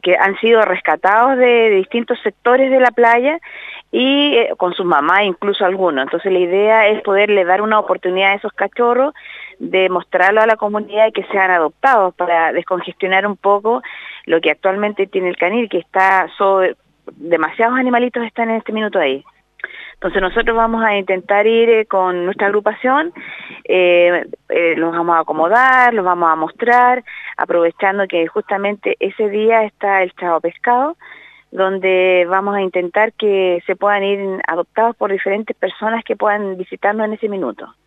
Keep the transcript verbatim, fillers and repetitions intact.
que han sido rescatados de, de distintos sectores de la playa y eh, con sus mamás incluso algunos. Entonces la idea es poderle dar una oportunidad a esos cachorros de mostrarlo a la comunidad y que sean adoptados para descongestionar un poco lo que actualmente tiene el canil, que está sobre, demasiados animalitos están en este minuto ahí. Entonces nosotros vamos a intentar ir eh, con nuestra agrupación, eh, eh, los vamos a acomodar, los vamos a mostrar, aprovechando que justamente ese día está el Chao Pescado, donde vamos a intentar que se puedan ir adoptados por diferentes personas que puedan visitarnos en ese minuto.